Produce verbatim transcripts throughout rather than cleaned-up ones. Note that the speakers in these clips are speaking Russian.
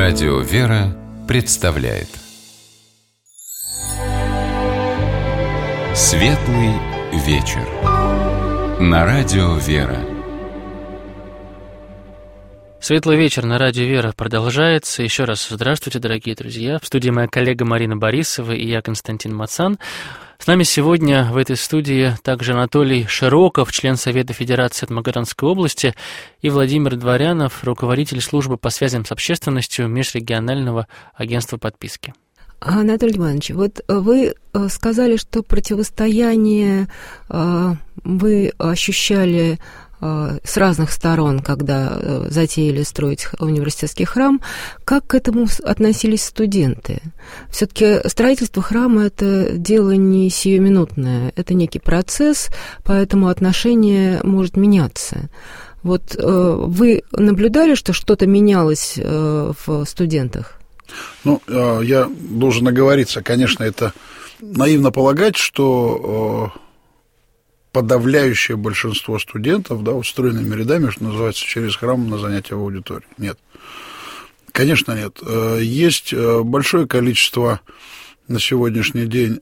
Радио «Вера» представляет Светлый вечер на Радио «Вера». Светлый вечер на Радио «Вера» продолжается. Еще раз здравствуйте, дорогие друзья. В студии моя коллега Марина Борисова и я, Константин Мацан. С нами сегодня в этой студии также Анатолий Широков, член Совета Федерации от Магаданской области, и Владимир Дворянов, руководитель службы по связям с общественностью Межрегионального агентства подписки. Анатолий Иванович, вот вы сказали, что противостояние вы ощущали с разных сторон, когда затеяли строить университетский храм. Как к этому относились студенты? Все-таки строительство храма – это дело не сиюминутное, это некий процесс, поэтому отношение может меняться. Вот вы наблюдали, что что-то менялось в студентах? Ну, я должен оговориться, конечно, это наивно полагать, что подавляющее большинство студентов, да, устроенными рядами, что называется, через храм на занятия в аудитории. Нет. Конечно, нет. Есть большое количество на сегодняшний день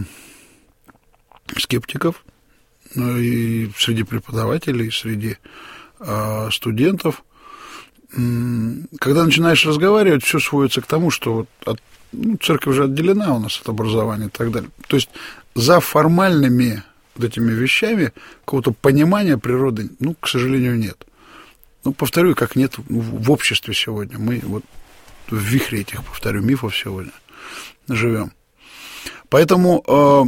скептиков и среди преподавателей, и среди студентов. Когда начинаешь разговаривать, все сводится к тому, что вот от, ну, церковь же отделена у нас от образования и так далее. То есть за формальными вот этими вещами какого-то понимания природы, ну, к сожалению, нет. Ну, повторю, как нет в обществе сегодня. Мы вот в вихре этих, повторю, мифов сегодня живем. Поэтому э,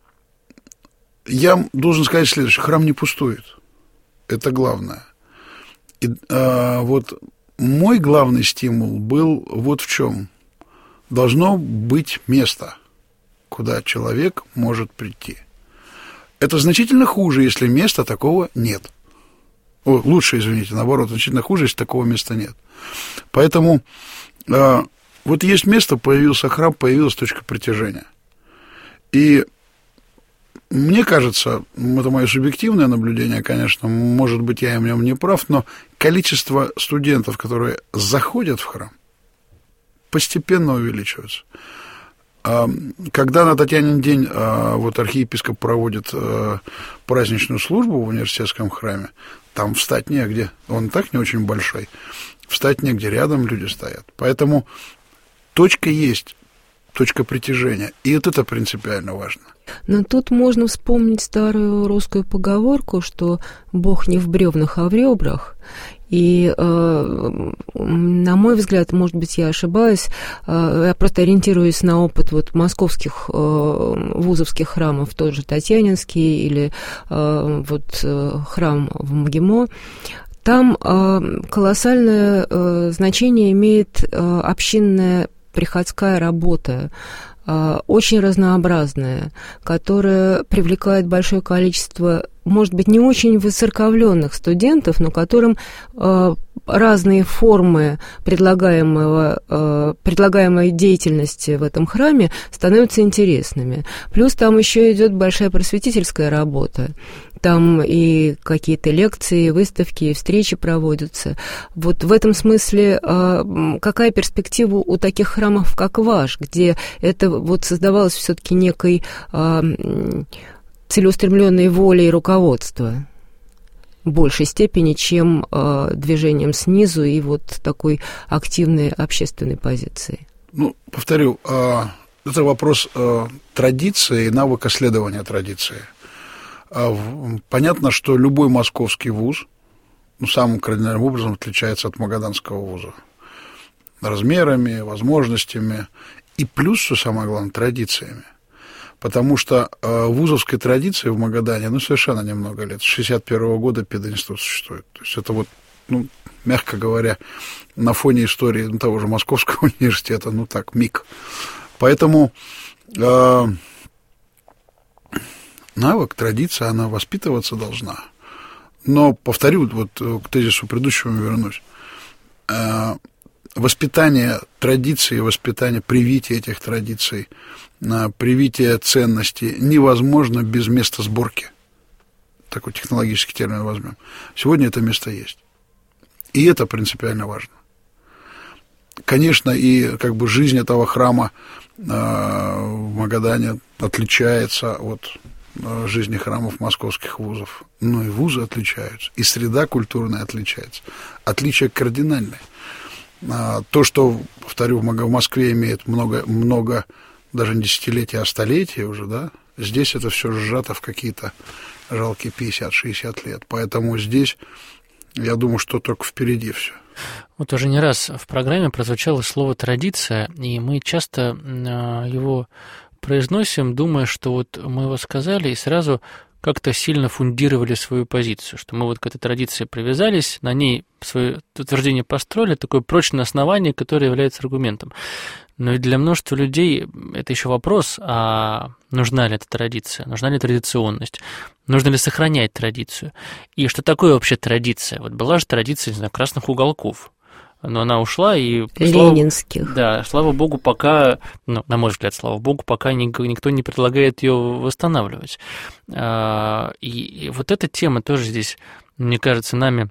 я должен сказать следующее. Храм не пустует. Это главное. И э, вот мой главный стимул был вот в чем. Должно быть место, куда человек может прийти. Это значительно хуже, если места такого нет. О, лучше, извините, наоборот, значительно хуже, если такого места нет. Поэтому э, вот есть место, появился храм, появилась точка притяжения. И мне кажется, это мое субъективное наблюдение, конечно, может быть, я в нем не прав, но количество студентов, которые заходят в храм, постепенно увеличивается. Когда на Татьянин день вот архиепископ проводит праздничную службу в университетском храме, там встать негде, он так не очень большой, встать негде, рядом люди стоят. Поэтому точка есть, точка притяжения, и вот это принципиально важно. Но тут можно вспомнить старую русскую поговорку, что Бог не в бревнах, а в ребрах. И, э, на мой взгляд, может быть, я ошибаюсь, э, я просто ориентируюсь на опыт вот московских э, вузовских храмов, тот же Татьянинский или э, вот э, храм в МГИМО. Там э, колоссальное э, значение имеет э, общинная приходская работа, очень разнообразная, которая привлекает большое количество, может быть, не очень воцерковленных студентов, но которым э, разные формы предлагаемого, э, предлагаемой деятельности в этом храме становятся интересными. Плюс там еще идет большая просветительская работа. Там и какие-то лекции, выставки, встречи проводятся. Вот в этом смысле э, какая перспектива у таких храмов, как ваш, где это вот создавалось все-таки некой э, целеустремленной волей руководства в большей степени, чем э, движением снизу и вот такой активной общественной позиции? Ну, повторю, э, это вопрос э, традиции и навыка следования традиции. Понятно, что любой московский вуз, ну, самым кардинальным образом отличается от магаданского вуза. Размерами, возможностями и плюс, что самое главное, традициями. Потому что э, вузовской традиции в Магадане, ну, совершенно немного лет. С шестьдесят первого года пединститут существует. То есть это вот, ну, мягко говоря, на фоне истории ну, того же Московского университета, ну, так, миг. Поэтому э, навык, традиция, она воспитываться должна. Но, повторю, вот к тезису предыдущему вернусь. Э, воспитание традиций, воспитание, привитие этих традиций, привитие ценностей невозможно без места сборки. Такой технологический термин возьмем. Сегодня это место есть. И это принципиально важно. конечно, и как бы жизнь этого храма в Магадане отличается от жизни храмов московских вузов. Ну и вузы отличаются, и среда культурная отличается. Отличие кардинальное. То, что, повторю, в Москве имеет много, много даже не десятилетия, а столетия уже, да, здесь это все сжато в какие-то жалкие пятьдесят-шестьдесят лет. Поэтому здесь, я думаю, что только впереди все. Вот уже не раз в программе прозвучало слово «традиция», и мы часто его произносим, думая, что вот мы его сказали, и сразу как-то сильно фундировали свою позицию, что мы вот к этой традиции привязались, на ней свое утверждение построили, такое прочное основание, которое является аргументом. Но и для множества людей это еще вопрос, а нужна ли эта традиция, нужна ли традиционность, нужно ли сохранять традицию. И что такое вообще традиция? Вот была же традиция, не знаю, красных уголков, но она ушла, и... Ленинских. Слава, да, слава богу, пока, ну, на мой взгляд, слава богу, пока никто не предлагает ее восстанавливать. И, и вот эта тема тоже здесь, мне кажется, нами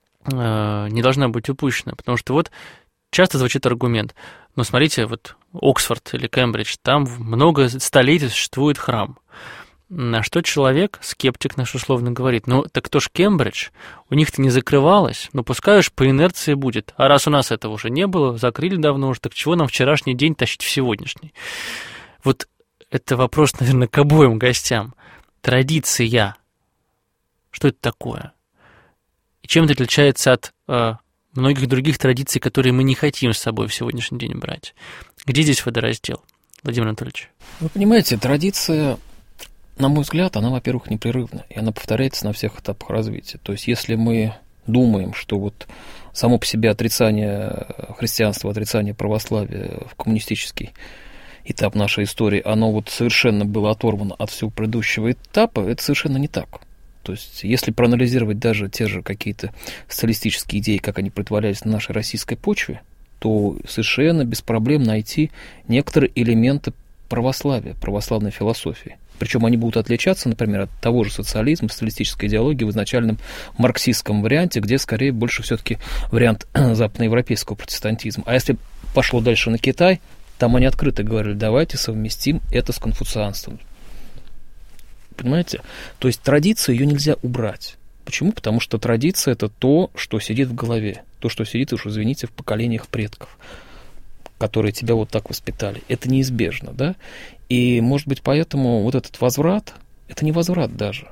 не должна быть упущена, потому что вот часто звучит аргумент, ну, смотрите, вот Оксфорд или Кембридж, там много столетий существует храм. На что человек, скептик наш условно, говорит, ну, так кто ж Кембридж, у них-то не закрывалось, ну, пускай уж по инерции будет. А раз у нас этого уже не было, закрыли давно уже, так чего нам вчерашний день тащить в сегодняшний? Вот это вопрос, наверное, к обоим гостям. Традиция. Что это такое? И чем это отличается от э, многих других традиций, которые мы не хотим с собой в сегодняшний день брать? Где здесь водораздел, Владимир Анатольевич? Вы понимаете, традиция... На мой взгляд, она, во-первых, непрерывна, и она повторяется на всех этапах развития. То есть, если мы думаем, что вот само по себе отрицание христианства, отрицание православия в коммунистический этап нашей истории, оно вот совершенно было оторвано от всего предыдущего этапа, это совершенно не так. То есть, если проанализировать даже те же какие-то социалистические идеи, как они притворялись на нашей российской почве, то совершенно без проблем найти некоторые элементы православия, православной философии. Причем они будут отличаться, например, от того же социализма, социалистической идеологии в изначальном марксистском варианте, где скорее больше все-таки вариант западноевропейского протестантизма. А если пошло дальше на Китай, там они открыто говорили, давайте совместим это с конфуцианством. Понимаете? То есть традицию ее нельзя убрать. Почему? Потому что традиция – это то, что сидит в голове, то, что сидит, уж извините, в поколениях предков, которые тебя вот так воспитали. Это неизбежно, да? И, может быть, поэтому вот этот возврат, это не возврат даже.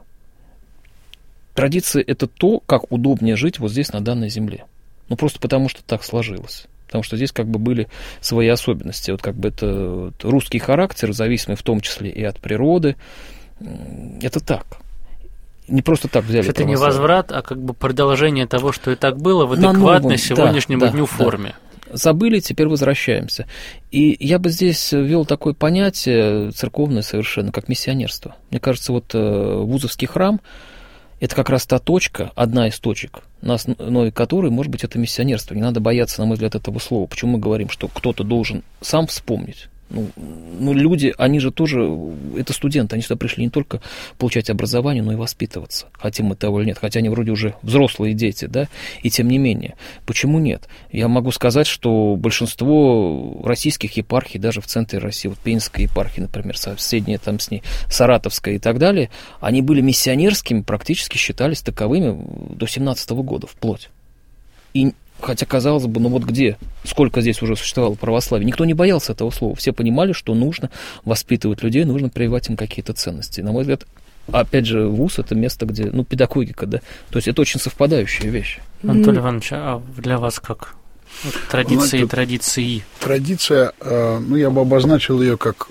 Традиция – это то, как удобнее жить вот здесь, на данной земле. Ну, просто потому, что так сложилось. Потому что здесь как бы были свои особенности. Вот как бы это вот, русский характер, зависимый в том числе и от природы. Это так. Не просто так взяли. Это не возврат, а как бы продолжение того, что и так было, в адекватной сегодняшнему да, дню да, форме. Да. Забыли, теперь возвращаемся. И я бы здесь ввел такое понятие церковное совершенно, как миссионерство. Мне кажется, вот вузовский храм – это как раз та точка, одна из точек, на основе которой, может быть, это миссионерство. Не надо бояться, на мой взгляд, этого слова. Почему мы говорим, что кто-то должен сам вспомнить? Ну, ну, люди, они же тоже, это студенты, они сюда пришли не только получать образование, но и воспитываться, хотим мы того или нет, хотя они вроде уже взрослые дети, да, и тем не менее, почему нет? Я могу сказать, что большинство российских епархий, даже в центре России, вот Пензенская епархия, например, соседняя там с ней, Саратовская и так далее, они были миссионерскими, практически считались таковыми до семнадцатого года, вплоть. И хотя, казалось бы, ну вот где, сколько здесь уже существовало православие, никто не боялся этого слова. Все понимали, что нужно воспитывать людей, нужно прививать им какие-то ценности. На мой взгляд, опять же, вуз – это место, где, ну, педагогика, да. То есть это очень совпадающие вещи. Анатолий Иванович, а для вас как? Вот традиции и традиции. Традиция, ну, я бы обозначил ее как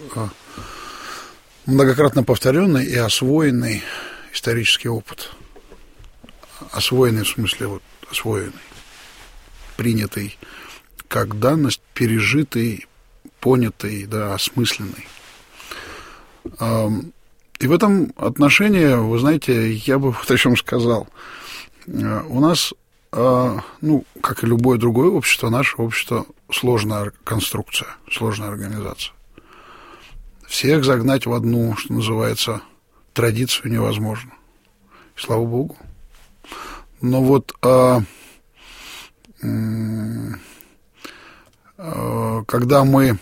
многократно повторенный и освоенный исторический опыт. Освоенный в смысле, вот, освоенный. Принятый как данность, пережитый, понятый, да, осмысленный. И в этом отношении, вы знаете, я бы вот о чем сказал. У нас, ну, как и любое другое общество, наше общество сложная конструкция, сложная организация. Всех загнать в одну, что называется, традицию невозможно. И слава богу. Но вот когда мы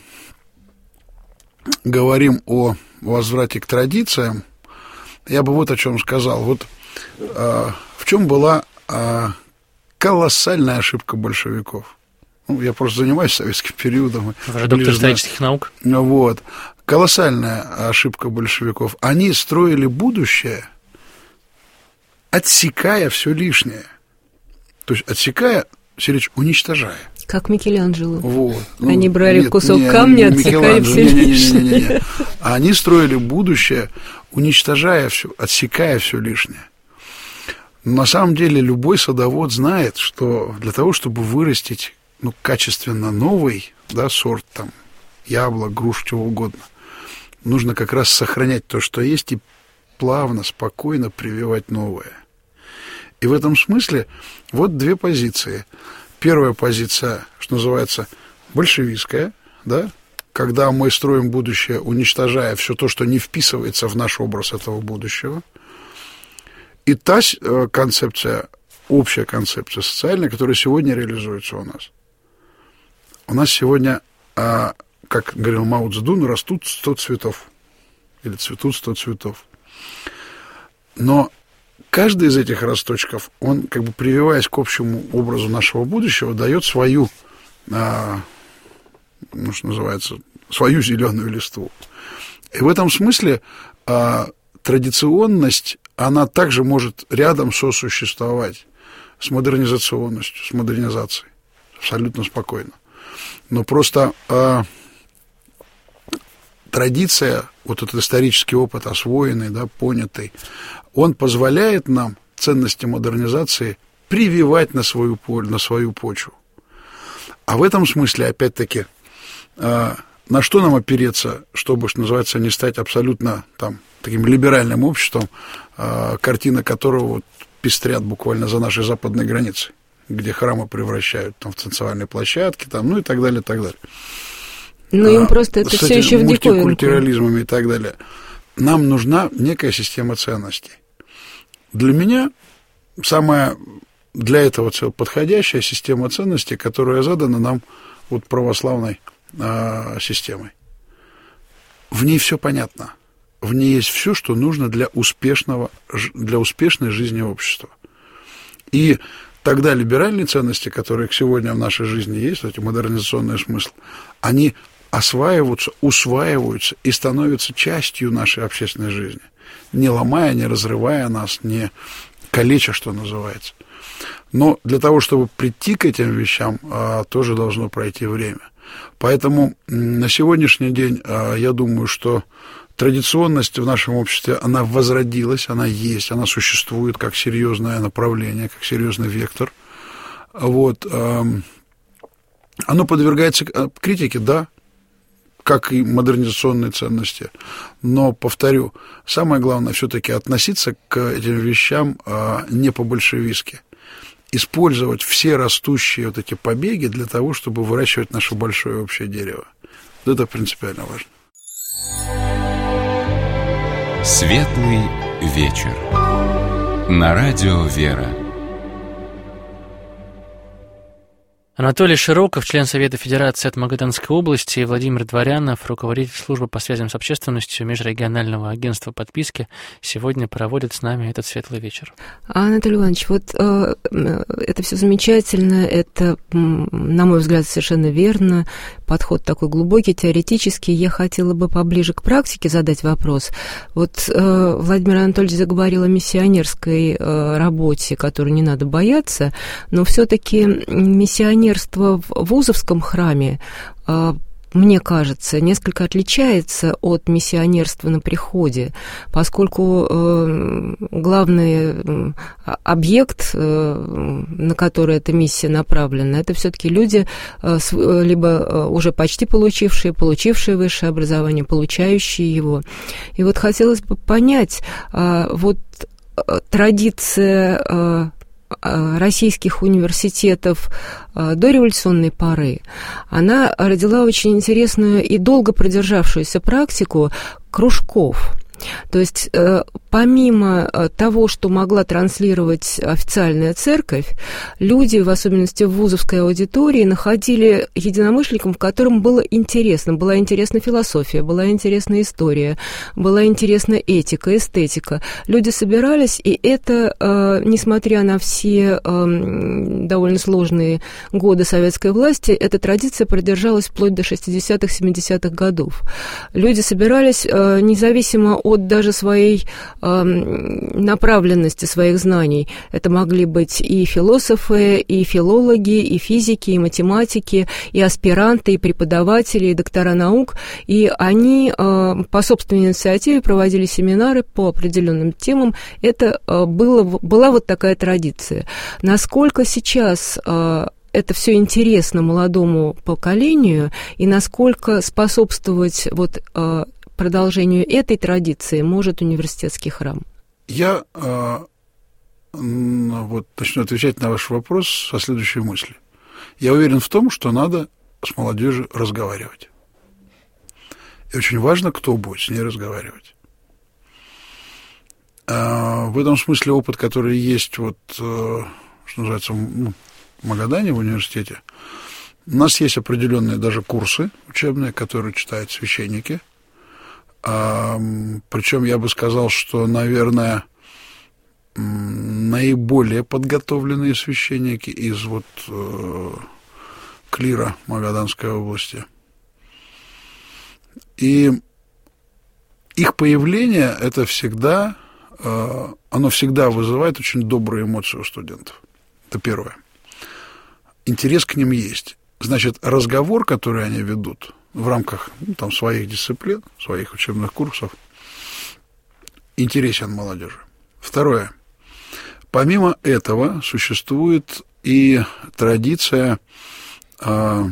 говорим о возврате к традициям, я бы вот о чем сказал. Вот в чем была колоссальная ошибка большевиков. Ну, я просто занимаюсь советским периодом. Вы же доктор исторических наук. Вот. Колоссальная ошибка большевиков. Они строили будущее, отсекая все лишнее. То есть отсекая, Сергеевич, уничтожая. Как Микеланджело. Вот. Ну, Они брали нет, кусок не, камня, не отсекали все не, не, лишнее. Не, не, не, не. Они строили будущее, уничтожая все, отсекая все лишнее. Но на самом деле любой садовод знает, что для того, чтобы вырастить ну, качественно новый, да, сорт там, яблок, груш, чего угодно, нужно как раз сохранять то, что есть, и плавно, спокойно прививать новое. И в этом смысле вот две позиции. Первая позиция, что называется, большевистская, да, когда мы строим будущее, уничтожая все то, что не вписывается в наш образ этого будущего. И та концепция, общая концепция социальная, которая сегодня реализуется у нас. У нас сегодня, как говорил Мао Цзэдун, растут сто цветов. Или цветут сто цветов. Но каждый из этих росточков, он, как бы прививаясь к общему образу нашего будущего, дает свою, ну, что называется, свою зеленую листву. И в этом смысле традиционность, она также может рядом сосуществовать с модернизационностью, с модернизацией. Абсолютно спокойно. Но просто э, традиция, вот этот исторический опыт освоенный, да, понятый, он позволяет нам ценности модернизации прививать на свою, на свою почву. А в этом смысле, опять-таки, э, на что нам опереться, чтобы, что называется, не стать абсолютно там, таким либеральным обществом, э, картина которого вот, пестрят буквально за нашей западной границей, где храмы превращают там, в танцевальные площадки, там, ну и так далее, и так далее. Ну, им а, просто это все еще в диковинку. Мультикультурализмами и так далее. Нам нужна некая система ценностей. Для меня самая для этого подходящая система ценностей, которая задана нам вот православной а, системой. В ней все понятно. В ней есть все, что нужно для успешного, для успешной жизни общества. И тогда либеральные ценности, которые сегодня в нашей жизни есть, эти модернизационные смыслы, они осваиваются, усваиваются и становятся частью нашей общественной жизни, не ломая, не разрывая нас, не калеча, что называется. Но для того, чтобы прийти к этим вещам, тоже должно пройти время. Поэтому на сегодняшний день я думаю, что традиционность в нашем обществе, она возродилась, она есть, она существует как серьезное направление, как серьезный вектор. Вот. Оно подвергается критике, да, как и модернизационные ценности. Но, повторю, самое главное все-таки относиться к этим вещам не по-большевистски. Использовать все растущие вот эти побеги для того, чтобы выращивать наше большое общее дерево. Это принципиально важно. Светлый вечер. На радио «Вера». Анатолий Широков, член Совета Федерации от Магаданской области, и Владимир Дворянов, руководитель службы по связям с общественностью Межрегионального агентства подписки, сегодня проводят с нами этот светлый вечер. Анатолий Иванович, вот э, это все замечательно, это, на мой взгляд, совершенно верно, подход такой глубокий, теоретический. Я хотела бы поближе к практике задать вопрос. Вот э, Владимир Анатольевич заговорил о миссионерской э, работе, которой не надо бояться, но все-таки миссионерство в Вузовском храме, мне кажется, несколько отличается от миссионерства на приходе, поскольку главный объект, на который эта миссия направлена, это все-таки люди, либо уже почти получившие, получившие высшее образование, получающие его. И вот хотелось бы понять, вот традиция российских университетов до революционной поры, она родила очень интересную и долго продержавшуюся практику кружков. То есть помимо того, что могла транслировать официальная церковь, люди, в особенности в вузовской аудитории, находили единомышленников, которым было интересно. Была интересна философия, была интересна история, была интересна этика, эстетика. Люди собирались, и это, несмотря на все довольно сложные годы советской власти, эта традиция продержалась вплоть до шестидесятых, семидесятых годов. Люди собирались независимо от даже своей направленности, своих знаний. Это могли быть и философы, и филологи, и физики, и математики, и аспиранты, и преподаватели, и доктора наук. И они по собственной инициативе проводили семинары по определенным темам. Это было, была вот такая традиция. Насколько сейчас это все интересно молодому поколению, и насколько способствовать вот продолжению этой традиции может университетский храм? Я э, вот, начну отвечать на ваш вопрос со следующей мысли. Я уверен в том, что надо с молодежью разговаривать. И очень важно, кто будет с ней разговаривать. Э, в этом смысле опыт, который есть, вот, э, что называется, ну, в Магадане, в университете, у нас есть определенные даже курсы учебные, которые читают священники. А, причем я бы сказал, что, наверное, наиболее подготовленные священники из вот э, клира Магаданской области. И их появление, это всегда, э, оно всегда вызывает очень добрые эмоции у студентов. Это первое. Интерес к ним есть. Значит, разговор, который они ведут в рамках, ну, там, своих дисциплин, своих учебных курсов, интересен молодежи. Второе. Помимо этого существует и традиция э,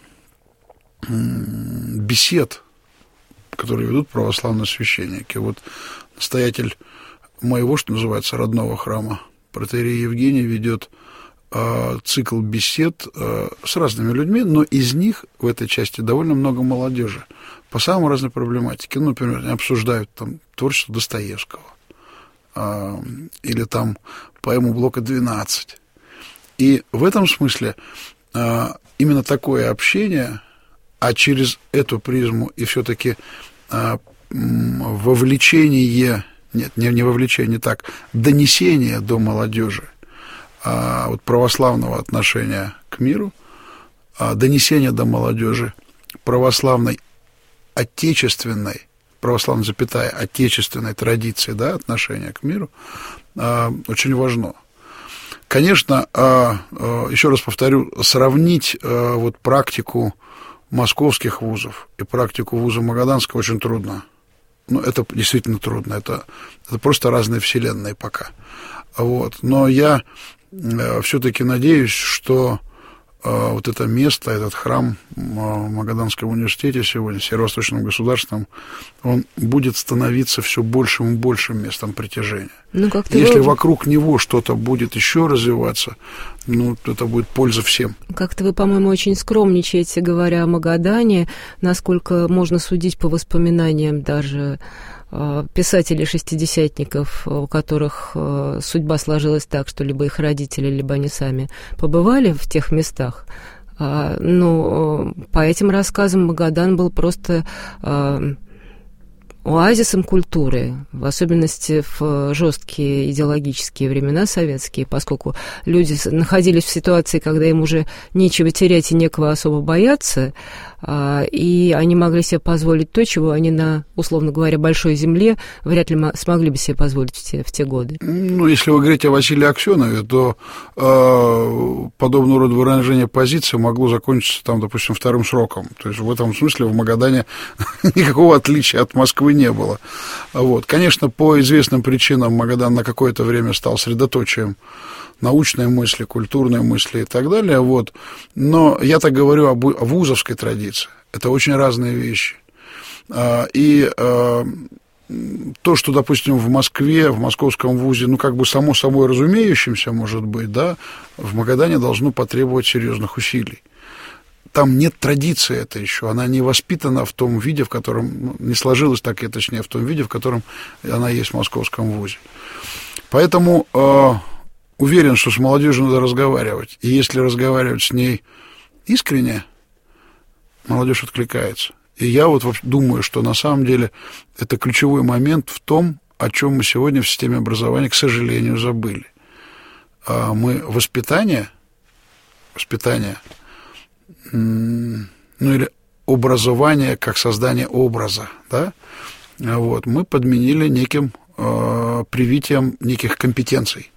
бесед, которые ведут православные священники. Вот настоятель моего, что называется, родного храма, протоиерей Евгений, ведет цикл бесед с разными людьми, но из них в этой части довольно много молодежи по самой разной проблематике. Ну, например, они обсуждают там творчество Достоевского или там поэму Блока двенадцать. И в этом смысле именно такое общение, а через эту призму и все-таки вовлечение, нет, не, не вовлечение, так, донесение до молодежи А, вот православного отношения к миру, а, донесение до молодежи православной отечественной, православной, запятая, отечественной традиции, да, отношения к миру, а, очень важно. Конечно, а, а, еще раз повторю, сравнить а, вот практику московских вузов и практику вуза Магаданского очень трудно. Ну, это действительно трудно, это, это просто разные вселенные пока. Вот. Но я все-таки надеюсь, что э, вот это место, этот храм в Магаданском университете сегодня, Северо-Восточном государственном, он будет становиться все большим и большим местом притяжения. Ну, если вы... вокруг него что-то будет еще развиваться, ну, это будет польза всем. Как-то вы, по-моему, очень скромничаете, говоря о Магадане, насколько можно судить по воспоминаниям даже писателей-шестидесятников, у которых судьба сложилась так, что либо их родители, либо они сами побывали в тех местах. Ну, по этим рассказам Магадан был просто оазисом культуры, в особенности в жесткие идеологические времена советские, поскольку люди находились в ситуации, когда им уже нечего терять и некого особо бояться, и они могли себе позволить то, чего они на, условно говоря, большой земле вряд ли смогли бы себе позволить в те, в те годы. Ну, если вы говорите о Василии Аксенове, то э, подобного рода выражение позиции могло закончиться, там, допустим, вторым сроком. То есть в этом смысле в Магадане никакого отличия от Москвы не было. Вот. Конечно, по известным причинам Магадан на какое-то время стал средоточием научной мысли, культурной мысли и так далее, вот. Но я так говорю об, о вузовской традиции. Это очень разные вещи. И то, что, допустим, в Москве, в московском вузе, ну, как бы само собой разумеющимся, может быть, да, в Магадане должно потребовать серьезных усилий. там нет традиции это еще, она не воспитана в том виде, в котором, ну, не сложилась так, и точнее, в том виде, в котором она есть в Московском вузе. Поэтому э, уверен, что с молодежью надо разговаривать. И если разговаривать с ней искренне, молодежь откликается. И я вот думаю, что на самом деле это ключевой момент в том, о чем мы сегодня в системе образования, к сожалению, забыли. Мы воспитание, воспитание, ну или образование как создание образа, да, вот, мы подменили неким э, привитием неких компетенций.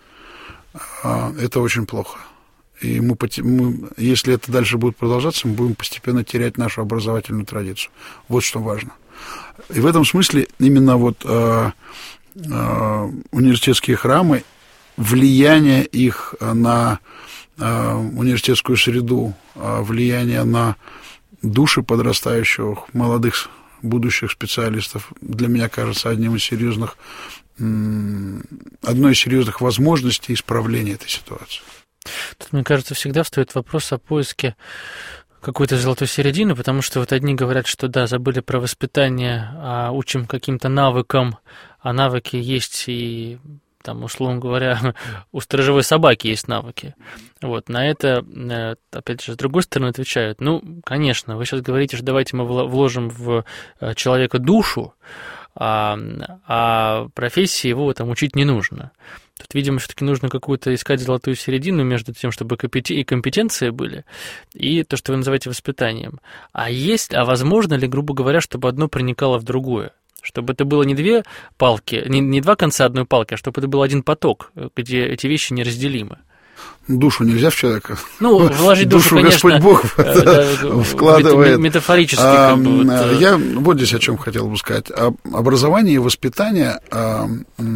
Это очень плохо. И мы, мы, если это дальше будет продолжаться, мы будем постепенно терять нашу образовательную традицию. Вот что важно. И в этом смысле именно вот э, э, университетские храмы, влияние их на э, университетскую среду, э, влияние на души подрастающих, молодых будущих специалистов, для меня кажется одним из серьезных, э, одной из серьезных возможностей исправления этой ситуации. Тут, мне кажется, всегда встает вопрос о поиске какой-то золотой середины, потому что вот одни говорят, что да, забыли про воспитание, а учим каким-то навыкам, а навыки есть и, там, условно говоря, у сторожевой собаки есть навыки. Вот, на это, опять же, с другой стороны отвечают, ну, конечно, вы сейчас говорите, что давайте мы вложим в человека душу, а, а профессии его там учить не нужно. Тут, видимо, все-таки нужно какую-то искать золотую середину между тем, чтобы и компетенции были, и то, что вы называете воспитанием. А есть, а возможно ли, грубо говоря, чтобы одно проникало в другое? Чтобы это было не две палки, не, не два конца одной палки, а чтобы это был один поток, где эти вещи неразделимы. Душу нельзя в человека. Ну, вложить душу, душу конечно, Господь Бог да, вкладывает. Метафорически. А, как бы, вот. Я вот здесь о чем хотел бы сказать. Образование и воспитание а,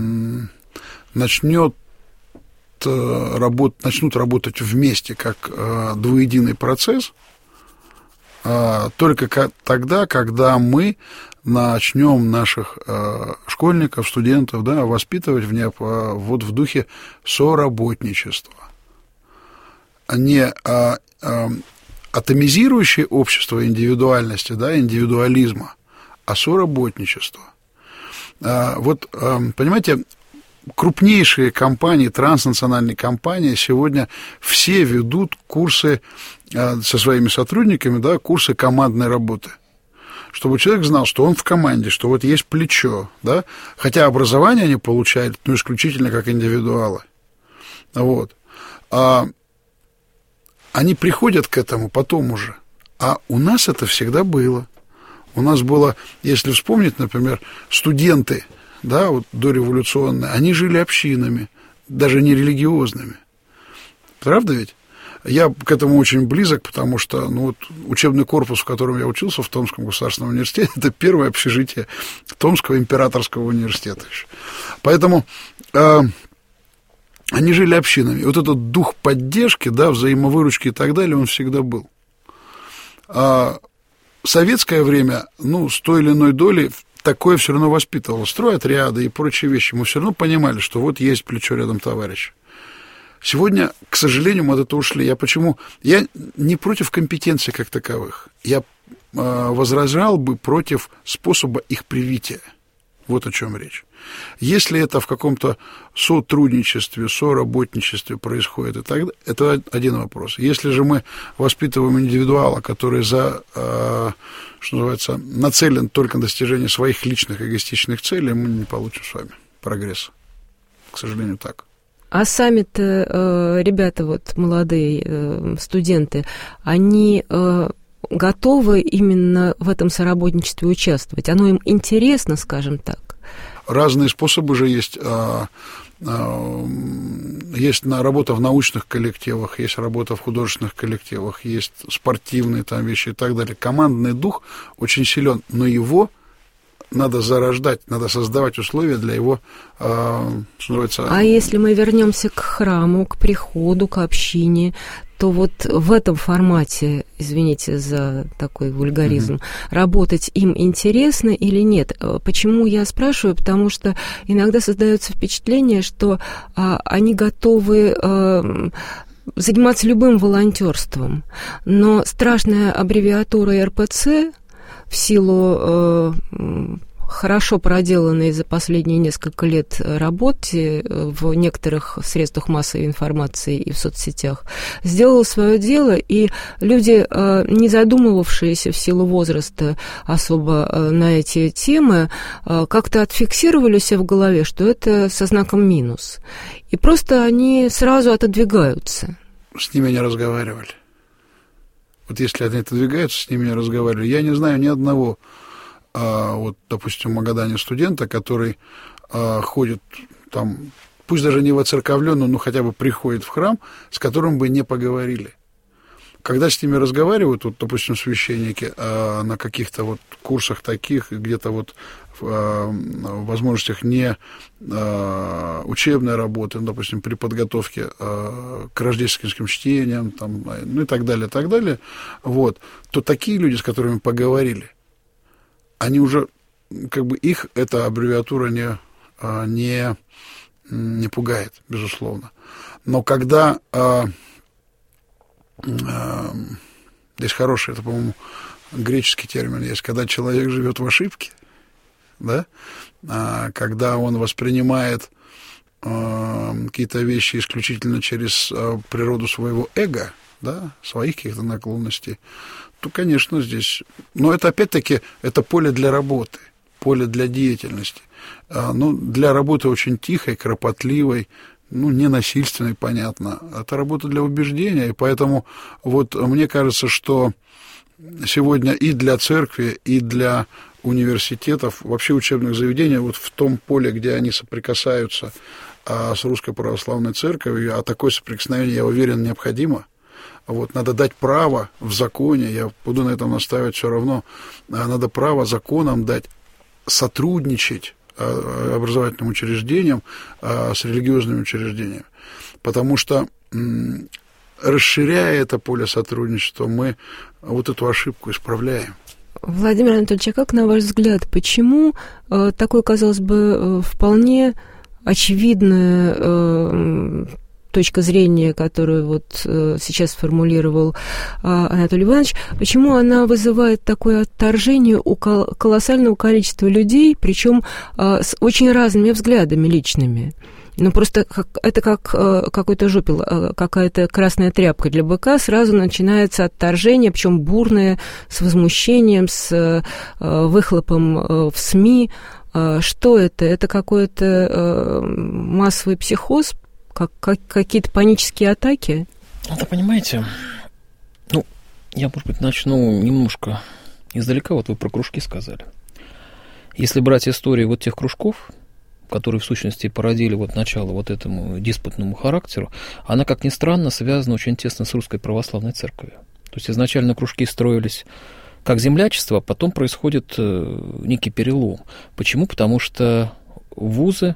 начнет работ, начнут работать вместе как а, двуединый процесс а, только как, тогда, когда мы начнем наших а, школьников, студентов, да, воспитывать в, не, вот в духе соработничества. Не а, а, атомизирующее общество индивидуальности, да, индивидуализма, а соработничество. А, вот, а, понимаете, крупнейшие компании, транснациональные компании сегодня все ведут курсы а, со своими сотрудниками, да, курсы командной работы. Чтобы человек знал, что он в команде, что вот есть плечо, да, хотя образование они получают, ну, исключительно как индивидуалы. Вот. А они приходят к этому потом уже. А у нас это всегда было. У нас было, если вспомнить, например, студенты, да, вот дореволюционные, они жили общинами, даже не религиозными. Правда ведь? Я к этому очень близок, потому что, ну, вот, учебный корпус, в котором я учился, в Томском государственном университете, это первое общежитие Томского императорского университета еще. Поэтому э, они жили общинами. И вот этот дух поддержки, да, взаимовыручки и так далее, он всегда был. А в советское время, ну, с той или иной долей такое все равно воспитывало. Стройотряды и прочие вещи. Мы все равно понимали, что вот есть плечо рядом товарища. Сегодня, к сожалению, мы от этого ушли. Я почему? Я не против компетенций как таковых. Я э, возражал бы против способа их привития. Вот о чем речь. Если это в каком-то сотрудничестве, соработничестве происходит, и так, это один вопрос. Если же мы воспитываем индивидуала, который за, э, что называется, нацелен только на достижение своих личных эгоистичных целей, мы не получим с вами прогресса. К сожалению, так. А сами-то э, ребята, вот молодые э, студенты, они э, готовы именно в этом соработничестве участвовать? Оно им интересно, скажем так? Разные способы же есть. Есть работа в научных коллективах, есть работа в художественных коллективах, есть спортивные там вещи и так далее. Командный дух очень силен, но его надо зарождать, надо создавать условия для его, что называется... А если мы вернемся к храму, к приходу, к общине, то вот в этом формате, извините за такой вульгаризм, mm-hmm. работать им интересно или нет? Почему я спрашиваю? Потому что иногда создается впечатление, что а, они готовы... А, заниматься любым волонтерством. Но страшная аббревиатура эр пэ цэ в силу э, хорошо проделанной за последние несколько лет работе в некоторых средствах массовой информации и в соцсетях сделала свое дело, и люди, не задумывавшиеся в силу возраста особо на эти темы, как-то отфиксировали себе в голове, что это со знаком минус. И просто они сразу отодвигаются. С ними не разговаривали. Вот если они отодвигаются, с ними не разговаривали. Я не знаю ни одного, а, вот, допустим, в Магадане студента, который а, ходит там, пусть даже не воцерковленно, но хотя бы приходит в храм, с которым бы не поговорили. Когда с ними разговаривают, вот, допустим, священники а, на каких-то вот курсах таких, где-то вот в возможностях не а, учебной работы, допустим, при подготовке а, к рождественским чтениям, там, ну и так далее, так далее, вот, то такие люди, с которыми поговорили, они уже, как бы, их эта аббревиатура не, не, не пугает, безусловно. Но когда а, а, здесь хороший, это, по-моему, греческий термин есть, когда человек живет в ошибке, да, а, когда он воспринимает а, какие-то вещи исключительно через а, природу своего эго, да, своих каких-то наклонностей, то, конечно, здесь... Но это, опять-таки, это поле для работы, поле для деятельности. А, ну, для работы очень тихой, кропотливой, ну, ненасильственной, понятно. Это работа для убеждения, и поэтому вот мне кажется, что сегодня и для церкви, и для университетов, вообще учебных заведений, вот в том поле, где они соприкасаются а, с Русской Православной Церковью, а такое соприкосновение, я уверен, необходимо. Вот, надо дать право в законе, я буду на этом настаивать все равно, надо право законом дать сотрудничать а, образовательным учреждениям а, с религиозными учреждениями. Потому что, м, расширяя это поле сотрудничества, мы вот эту ошибку исправляем. Владимир Анатольевич, а как, на ваш взгляд, почему э, такой, казалось бы, э, вполне очевидная э, точка зрения, которую вот э, сейчас сформулировал э, Анатолий Иванович, почему она вызывает такое отторжение у кол- колоссального количества людей, причем э, с очень разными взглядами личными? Ну, просто как, это как э, какой-то жупел, э, какая-то красная тряпка для быка, сразу начинается отторжение, причем бурное, с возмущением, с э, выхлопом э, в СМИ. Э, что это? Это какой-то э, массовый психоз, как, как, какие-то панические атаки? Это, понимаете, ну, я, может быть, начну немножко издалека, вот вы про кружки сказали. Если брать историю вот тех кружков, которые, в сущности, породили вот начало вот этому диспутному характеру, она, как ни странно, связана очень тесно с Русской Православной Церковью. То есть изначально кружки строились как землячество, а потом происходит некий перелом. Почему? Потому что вузы,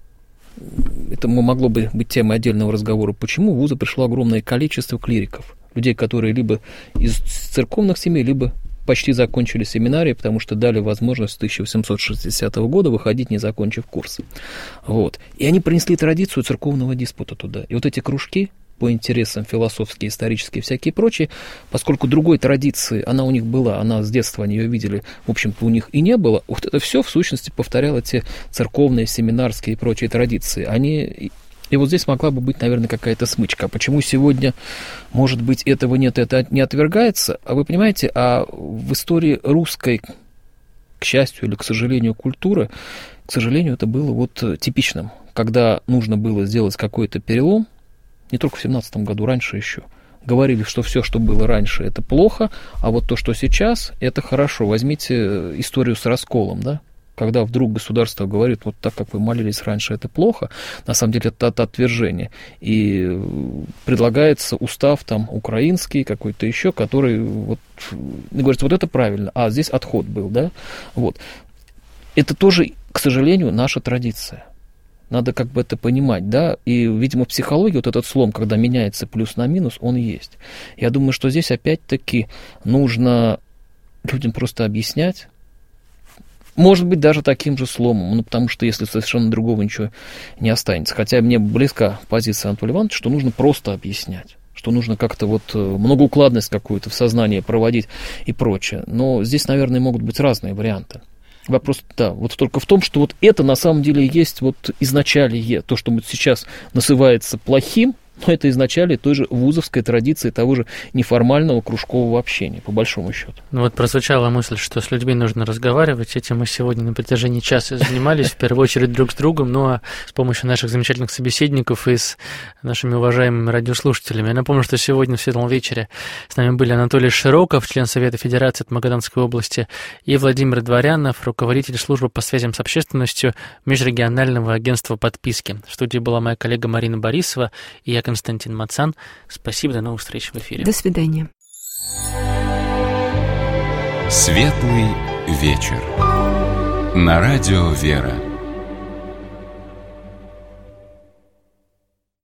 это могло бы быть темой отдельного разговора, почему в вузы пришло огромное количество клириков, людей, которые либо из церковных семей, либо почти закончили семинарии, потому что дали возможность с тысяча восемьсот шестидесятого года выходить, не закончив курс. Вот. И они принесли традицию церковного диспута туда. И вот эти кружки по интересам философские, исторические, всякие прочие, поскольку другой традиции, она у них была, она с детства, они ее видели, в общем-то, у них и не было, вот это все, в сущности, повторяло те церковные, семинарские и прочие традиции. Они... И вот здесь могла бы быть, наверное, какая-то смычка. Почему сегодня, может быть, этого нет, это не отвергается? А вы понимаете, а в истории русской, к счастью или к сожалению, культуры, к сожалению, это было вот типичным. Когда нужно было сделать какой-то перелом, не только в семнадцатом году, раньше еще, говорили, что все, что было раньше, это плохо, а вот то, что сейчас, это хорошо. Возьмите историю с расколом, да? Когда вдруг государство говорит, вот так, как вы молились раньше, это плохо, на самом деле это, это отвержение. И предлагается устав там украинский, какой-то еще, который вот, говорит, вот это правильно, а здесь отход был, да? Вот. Это тоже, к сожалению, наша традиция. Надо как бы это понимать, да, и, видимо, в психологии вот этот слом, когда меняется плюс на минус, он есть. Я думаю, что здесь опять-таки нужно людям просто объяснять, может быть, даже таким же сломом, ну, потому что если совершенно другого ничего не останется. Хотя мне близка позиция Анатолия Ивановича, что нужно просто объяснять. что нужно как-то вот многоукладность какую-то в сознании проводить и прочее. Но здесь, наверное, могут быть разные варианты. Вопрос, да, вот только в том, что вот это на самом деле есть вот изначалие, то, что вот сейчас называется плохим, но это изначально той же вузовской традиции того же неформального кружкового общения, по большому счету. Ну вот прозвучала мысль, что с людьми нужно разговаривать. Этим мы сегодня на протяжении часа занимались, в первую очередь друг с другом, ну а с помощью наших замечательных собеседников и с нашими уважаемыми радиослушателями. Я напомню, что сегодня в Светлом вечере с нами были Анатолий Широков, член Совета Федерации от Магаданской области, и Владимир Дворянов, руководитель службы по связям с общественностью Межрегионального агентства подписки. В студии была моя коллега Марина Борисова и я, Константин Мацан. Спасибо, до новых встреч в эфире. До свидания. Светлый вечер. На радио «Вера».